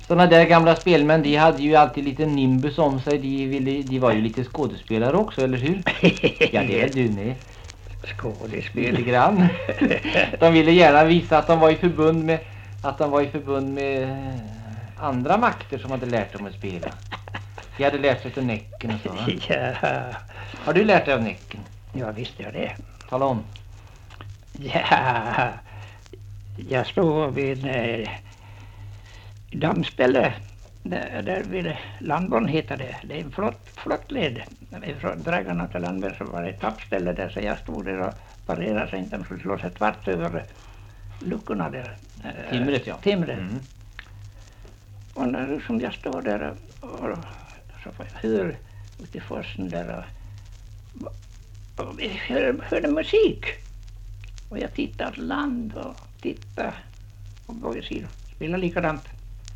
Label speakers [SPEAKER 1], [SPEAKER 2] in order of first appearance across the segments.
[SPEAKER 1] Sådana där gamla spelmän, de hade ju alltid lite nimbus om sig. De var ju lite skådespelare också, eller hur? Ja, det är du med.
[SPEAKER 2] Skådespel.
[SPEAKER 1] Lite grann. De ville gärna visa att de var i förbund med andra makter som hade lärt dem att spela. De hade lärt sig av Näcken och så, va?
[SPEAKER 2] Ja.
[SPEAKER 1] Har du lärt dig av Näcken?
[SPEAKER 2] Ja, visst gör det.
[SPEAKER 1] Tala om.
[SPEAKER 2] Ja, jag stod vid dammspellet. Där vid Landborn heter det. Det är en flott led. Från Dragarna till Landberg så var det ett tappställe där, så jag stod där och parerade så inte de skulle slå sig tvärt över luckorna där.
[SPEAKER 1] Timret, ja.
[SPEAKER 2] Timret. Mm. Och när som jag står där och så får jag höra ute i forsen där och vi hörde musik. Och jag tittade åt land och tittade på båda sidor. Spelade likadant.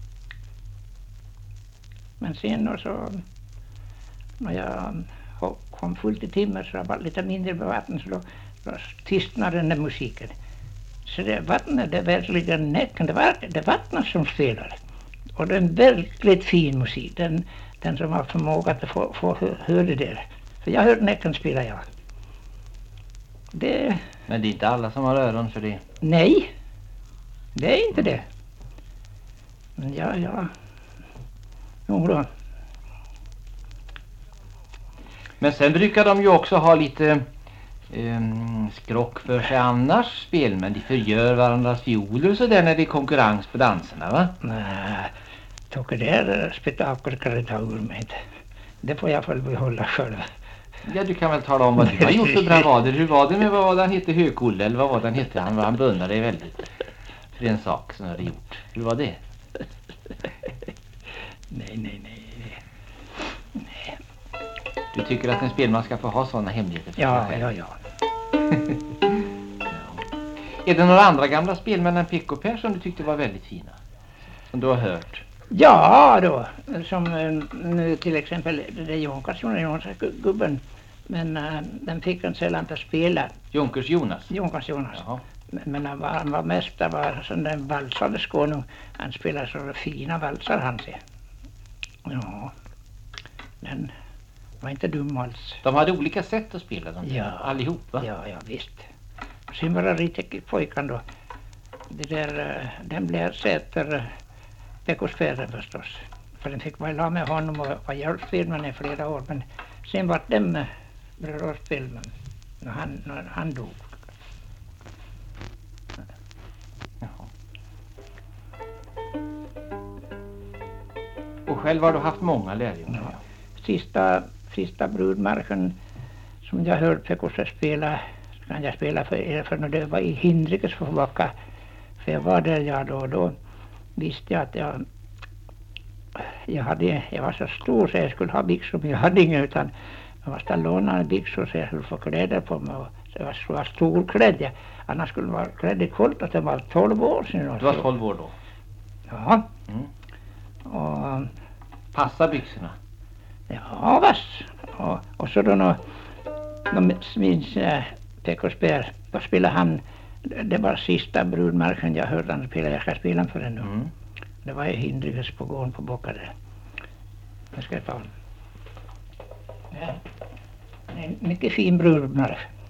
[SPEAKER 2] Men sen och så när jag kom fullt i timmer så var lite mindre på vatten, så då tystnade den där musiken. Så det vattnet, det verkligen Näcken, det vattnet som spelade. Och det är en verkligt fin musik, den som har förmåga att få höra det där. För jag hörde Näcken spela, ja.
[SPEAKER 1] Men det är inte alla som har öron för det.
[SPEAKER 2] Nej, det är inte det. Men ja. Jo då.
[SPEAKER 1] Men sen brukar de ju också ha lite skrock för sig annars, spelmän. De förgör varandras fioler så där när det är konkurrens på danserna, va?
[SPEAKER 2] Nej, tycker det är spektakel kan det ta ur mig. Det får jag väl behålla själv.
[SPEAKER 1] Ja, du kan väl tala om vad du har gjort för bravader. Hur var det med vad han hette, Hökulle, eller vad var det han hette? Han bundade dig väldigt för en sak som han hade gjort. Hur var det?
[SPEAKER 2] Nej.
[SPEAKER 1] Du tycker att en spelman ska få ha sådana hemligheter för
[SPEAKER 2] Ja,
[SPEAKER 1] sig själv?
[SPEAKER 2] ja.
[SPEAKER 1] Är det några andra gamla spelmän än P.K. Per som du tyckte var väldigt fina? Som du har hört?
[SPEAKER 2] Ja då, som nu till exempel det är Jonkers gubben. Men den fick han sällan att spela.
[SPEAKER 1] Jonkers Jonas?
[SPEAKER 2] Jonkers Jonas.
[SPEAKER 1] Jaha.
[SPEAKER 2] Men han var mest var sån där valsade skåning. Han spelade så fina valsar han sig. Ja, den var inte dum alls.
[SPEAKER 1] De hade olika sätt att spela dem,
[SPEAKER 2] ja.
[SPEAKER 1] Allihop, va?
[SPEAKER 2] Ja, visst. Sen var det riktigt pojkan då. Det där, den blev sätter veckosfären förstås. För den fick vara med honom och var hjälpspelman i flera år. Men sen var det bröllopsspelman när han dog.
[SPEAKER 1] Jaha. Och själv har du haft många lärjungar?
[SPEAKER 2] Ja. Sista brudmarschen som jag hörde Pekkosen spela, kan jag spela för när det var i Hindrikes för backa. För jag var där jag då visste jag att jag var så stor så jag skulle ha byxor, men jag hade inga, utan jag måste låna byxor så jag skulle få kläder på mig. Och så jag var storklädd. Annars skulle man vara klädd i kort att det var 12 år sedan.
[SPEAKER 1] Du var 12 år då?
[SPEAKER 2] Ja.
[SPEAKER 1] Mm.
[SPEAKER 2] Och
[SPEAKER 1] passa byxorna?
[SPEAKER 2] Ja, vass. Och så då minns P.K. Speer, då spelade han, det var sista brudmarschen jag hörde han spela, jag ska spela för den nu. Mm. Det var i Hindrikes på gården på Bocka där. Jag ska ta den. Ja. En mycket fin brudmarsch.